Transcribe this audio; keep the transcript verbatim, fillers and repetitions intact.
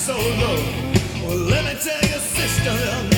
so low. Well, let me tell you, sister,